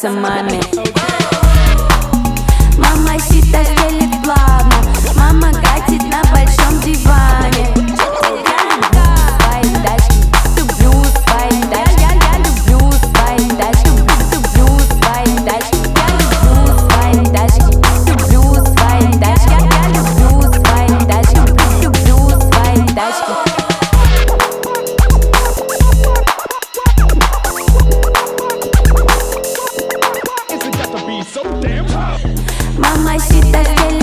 нравится маме. Мамасита стелит плавно, мама катит на большом диване. Свои тачки, люблю свои тачки, я люблю свои тачки, люблю свои тачки, я люблю свои тачки, люблю свои тачки, я люблю свои тачки, люблю свои тачки. Мамасита стелит